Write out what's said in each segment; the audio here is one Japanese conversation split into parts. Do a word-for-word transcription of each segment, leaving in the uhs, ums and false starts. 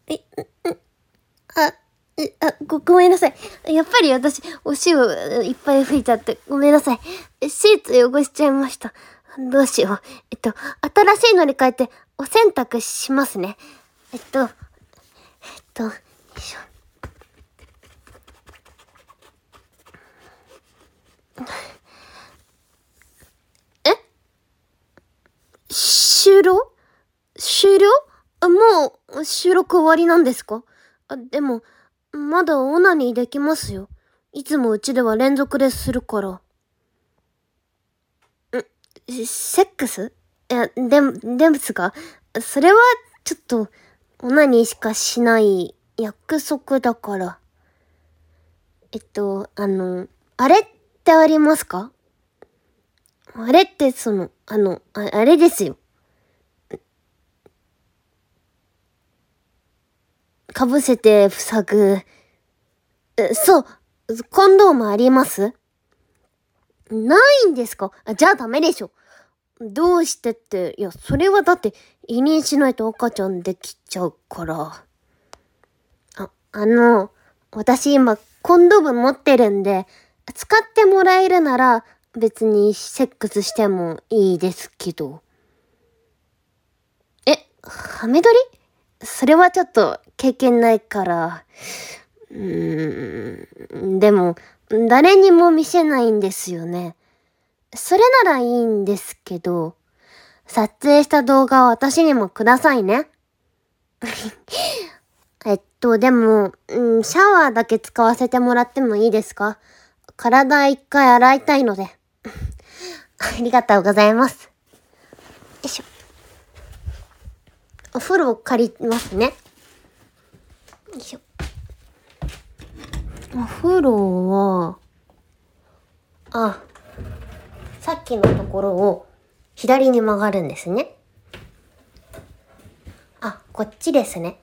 え、ん、あ、えあ、ご、ごめんなさい。やっぱり私、お塩いっぱい吹いちゃって、ごめんなさい。シーツ汚しちゃいました。どうしよう。えっと、新しいのに変えて、お洗濯しますね。えっと、えっと、よいしょ。え終了終了あ、もう、収録終わりなんですか？あ、でも、まだオナニーできますよ。いつもうちでは連続でするから。ん、セックス？いや、でも、ですが、それは、ちょっと、オナニーしかしない約束だから。えっと、あの、あれってありますか？あれってその、あの、あ、あれですよ。かぶせて塞ぐ。え、そう、コンドームあります？ないんですか？あ、じゃあダメでしょ。どうしてって、いや、それはだって、委任しないと赤ちゃんできちゃうから。あ、あの、私今、コンドーム持ってるんで、使ってもらえるなら、別にセックスしてもいいですけど。え、ハメ撮り？それはちょっと経験ないから。うーん、でも、誰にも見せないんですよね。それならいいんですけど、撮影した動画を私にもくださいね。えっと、でも、うん、シャワーだけ使わせてもらってもいいですか？体一回洗いたいので。ありがとうございます。よいしょ。お風呂を借りますね。よいしょ。お風呂は、あ、さっきのところを左に曲がるんですね。あ、こっちですね。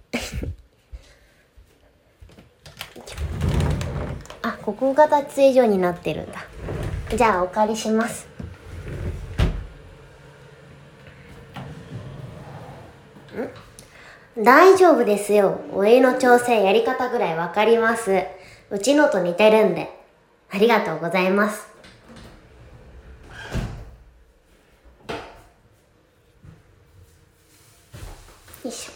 あ、ここが脱衣所になってるんだ。じゃあお借りします。ん？大丈夫ですよ。お湯の調整やり方ぐらいわかります。うちのと似てるんで。ありがとうございます。よいし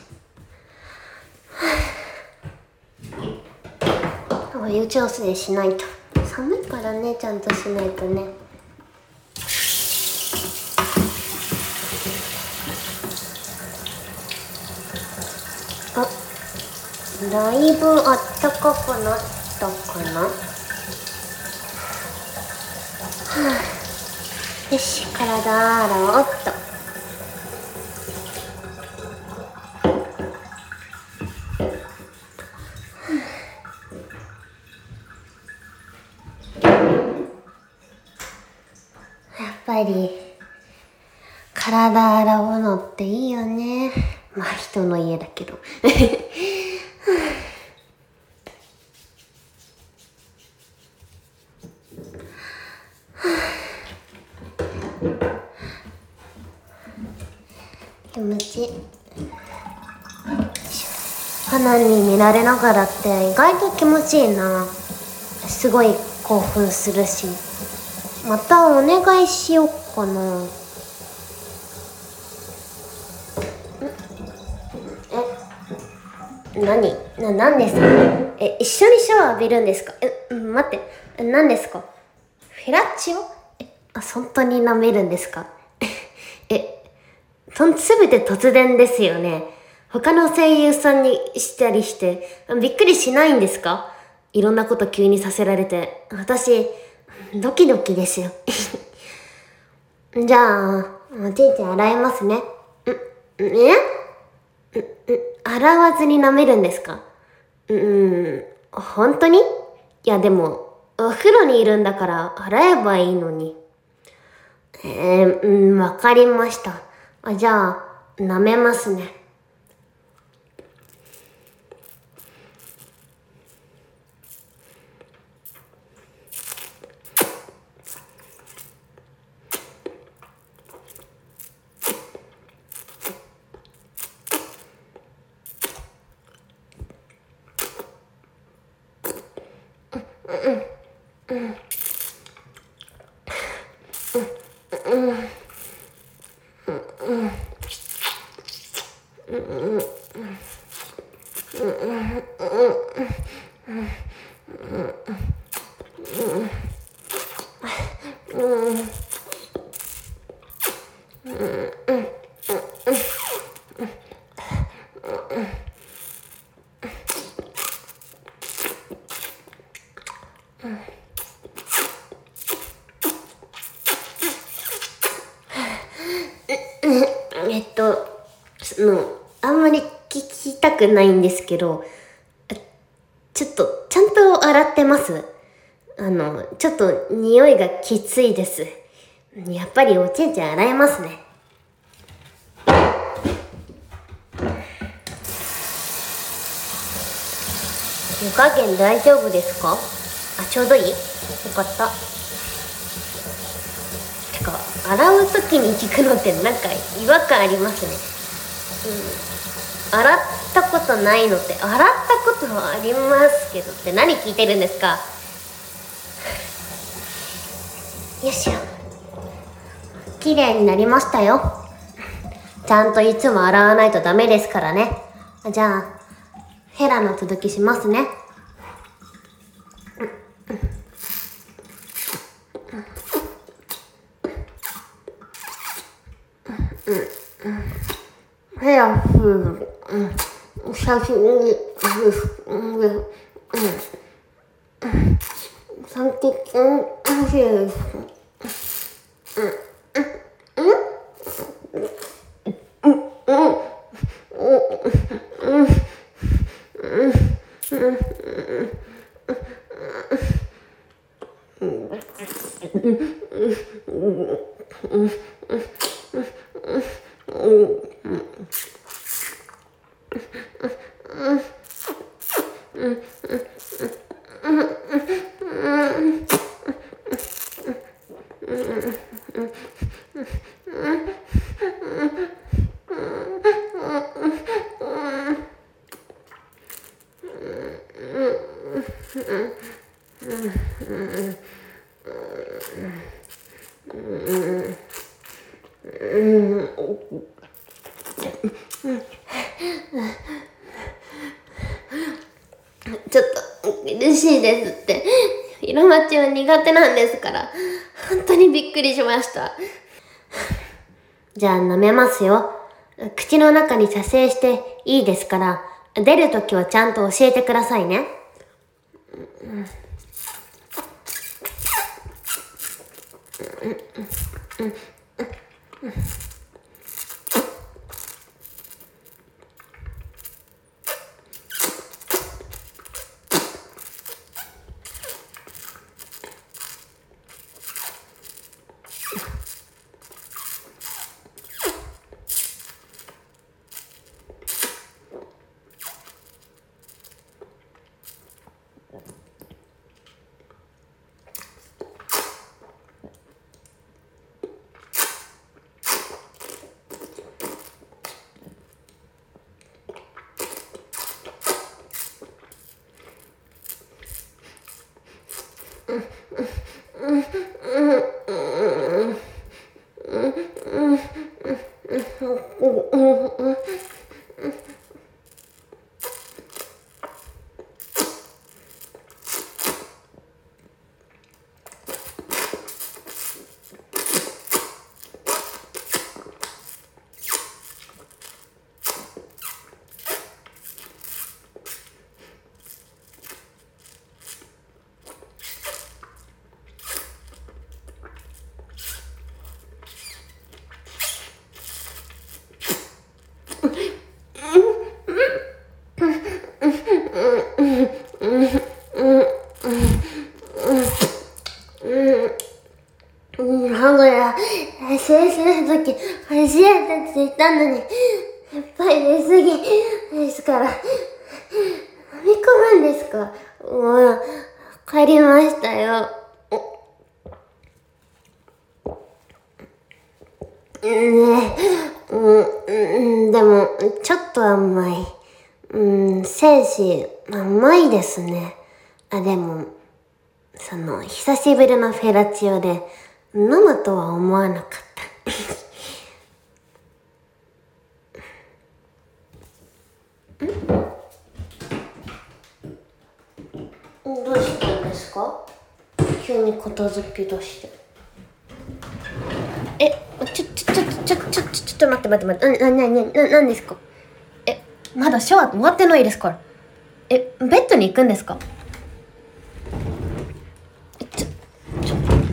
ょ。お湯調整しないと。寒いからね、ちゃんとしないとね。あ、だいぶあったかくなったかな。はあ、よし、体洗おうっと。やっぱり、体洗うのっていいよね。まあ人の家だけど。気持ちいい。花に見られながらって意外と気持ちいいな。すごい興奮するし。またお願いしよっかな。え、何な、何ですか？え、一緒にシャワー浴びるんですか？え、待って、え、何ですか？フェラチオ？え、あ、本当に舐めるんですか？え、とん、すべて突然ですよね。他の声優さんにしたりして、びっくりしないんですか？いろんなこと急にさせられて。私、ドキドキですよ。じゃあ、おじいちゃん洗いますね。ん、えん、ん、洗わずに舐めるんですか？うーん、本当に？いやでも、お風呂にいるんだから洗えばいいのに。えー、うん、わかりました。あ、じゃあ、舐めますね。 えっと、その、あんまり聞きたくないんですけど、ちょっと、ちゃんと洗ってます？あの、ちょっと匂いがきついです。やっぱりおちんちん洗えますね。湯加減大丈夫ですか？あ、ちょうどいい？よかった。てか、洗うときに聞くのってなんか違和感ありますね。うん。洗ったことないのって、洗ったことはありますけどって何聞いてるんですか？よいしょ。綺麗になりましたよ。ちゃんといつも洗わないとダメですからね。じゃあ、ヘラの続きしますね。ヘラする。写真に、三滴おいしいです。ちょっと苦しいですって。色待ちは苦手なんですから。本当にびっくりしました。じゃあ舐めますよ。口の中に射精していいですから、出るときはちゃんと教えてくださいね。先生の時初めてついたのに、やっぱり出すぎですから、飲み込むんですか？もう、わかりましたよ。ねえ、うん、でも、ちょっと甘い。うん、精子、甘いですね。あ、でも、 その、久しぶりのフェラチオで、飲むとは思わなかった。ん？どうしたんですか？急に片付け出して。え、ちょ、ちょ、ちょ、ちょ、ちょ、ちょ、ちょっと待って待って待って。な、な、な、な、なんですか？え、まだシャワー終わってないですから。え、ベッドに行くんですか？ちょ、ちょ、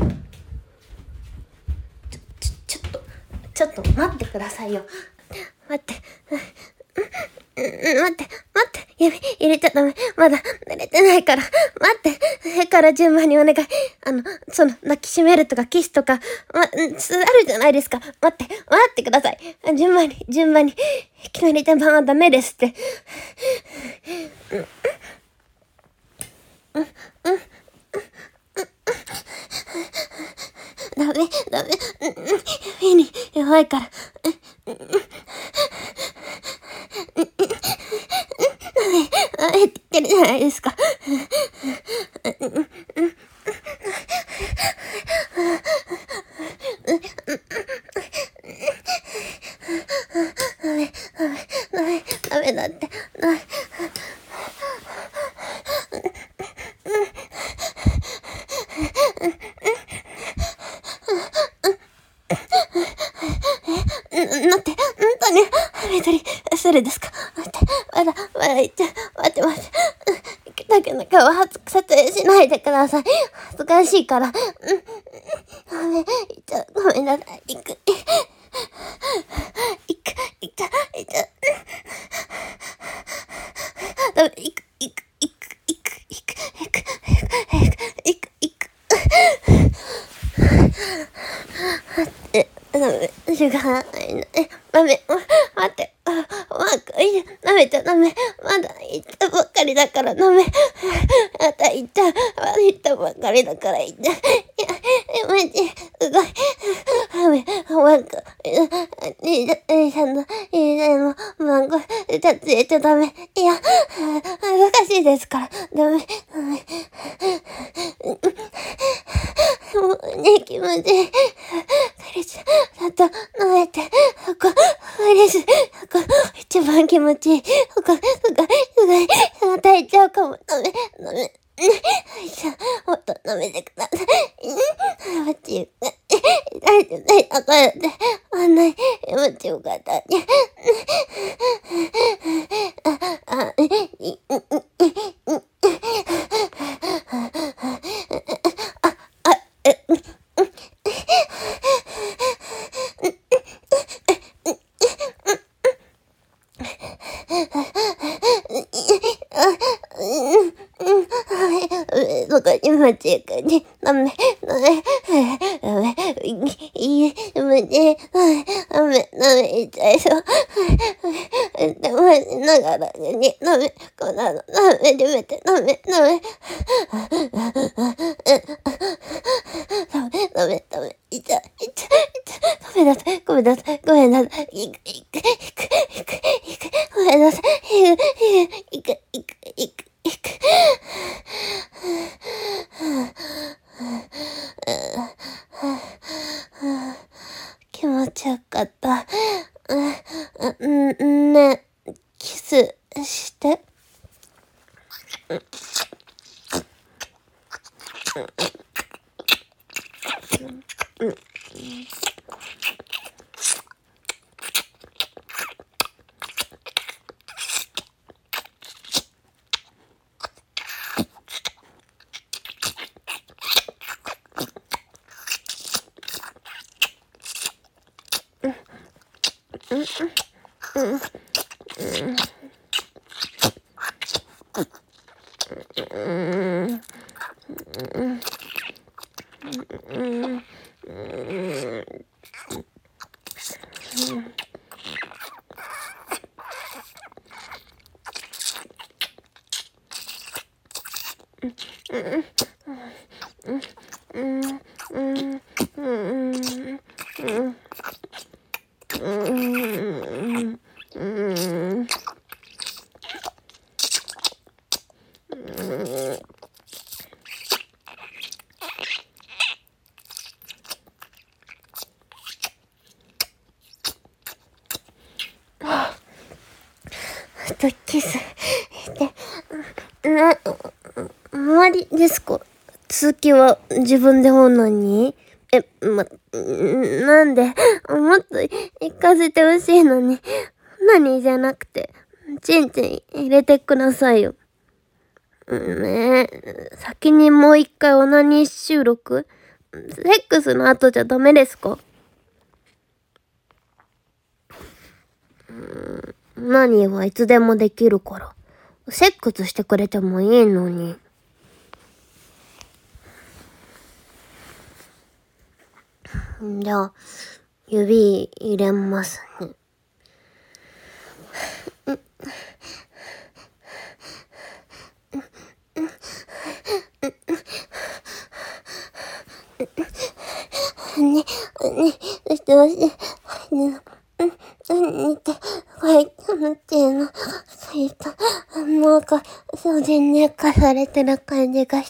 ちょ、ちょっと、ちょっと待ってくださいよ。待って。うん、待って、待って、指入れちゃダメ。まだ慣れてないから。待って、上から順番にお願い。あの、その、抱きしめるとかキスとか、ま、あるじゃないですか。待って、待ってください。順番に、順番に。いきなり順番はダメですって。うん、うん、うん、ダメ、ダメ、うん、指に弱いから。あえって言ってるじゃないですか。ダメ、ダメ、ダメ、ダメだって。ダメ。なって、本当に、緑、それですか？待って、まだ、まだ言っちゃう。待って待って。だけど顔は撮影しないでください。恥ずかしいから。うん。ごめん、言っちゃう。ごめんなさい。行く。行く、行っちゃう、行っちゃう。ダメ、行く、行く、行く、行く、行く、行く、行く、行く。待って、ダメ、時間ない。え、ダメ、待って、あ、マーク、いい、ダメちゃダメ。まだ行ったばっかりだからダメ。また行った、まだ行ったばっかりだから行った。いや、え、マジ、すごい。ダメ、マーク、いい、いい、ちゃんの、いい、あの、マーク、撮影ちゃダメ。いや、恥ずかしいですから、ダメ、ダメ。もうね、気持ちいい。彼氏、ちゃんと飲めて、そこ、嬉しい。そこ、一番気持ちいい。そこ、すごい、すごい、抱いちゃうかも。ダメ、ダメ。ね、じゃあ、もっと舐めてください。うん、もちよかった。痛い、痛い、あかんって。あんない、もちよかったね。あ、あ、い、い、い、そこにもちよかに、ダメ、ダメ、ダメ、いい、無理、ダメ、ダメ、言っちゃいそう。でも、しながらに、ダメ、こんなの、ダメ、やめて、ダメ、ダメ。ダメ、ダメ、ダメ、いっちゃ、いっちゃ、いっちゃ、ごめんなさい、ごめんなさい、ごめんなさい、いく、いく、いく、いく、いく、ごめんなさい、いく、いく、いく、いく、いく。気持ちよかった。うん、ね、キスして。 とキスして、な、終わりですか？続きは自分でオナニー？え、ま、なんで、もっと行かせてほしいのに、オナニーじゃなくて、チンチン入れてくださいよ。ねえ、先にもう一回オナニー収録？セックスの後じゃダメですか？オナニーはいつでもできるから、セックスしてくれてもいいのに。じゃあ、指入れますね。ね、ね、そして押して、ね、うん、って、はい、なんていうの、そういった、なんか、そうでね、かされてる感じがして、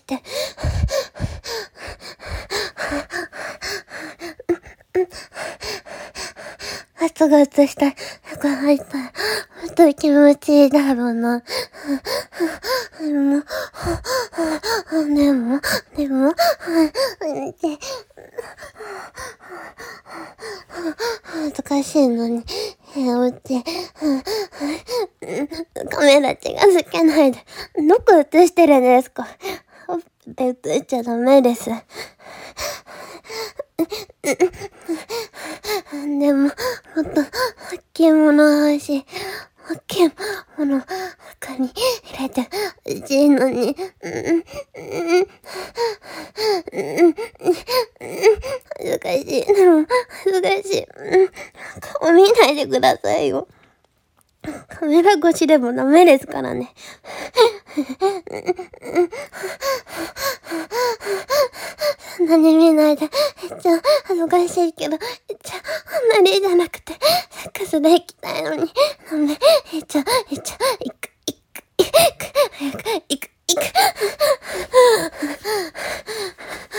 ガツガツした、が入ったら、ほんと気持ちいいだろうな。でも、でも、でも、で、恥ずかしいのに、おうち、カメラ近づけないで。どこ映してるんですか？ほっぺで映っちゃダメです。でも、もっと、着物欲しい。着物、中に入れて欲しいのに。恥ずかしい。でも、恥ずかしい。顔見ないでくださいよ。カメラ越しでもダメですからね。そんなに見ないで。めっちゃ恥ずかしいけど、めっちゃ、あんなにじゃなくて、セックスで行きたいのに。ダメ。めっちゃ、めっちゃ、行く、行く、行く、早く、行く、行く。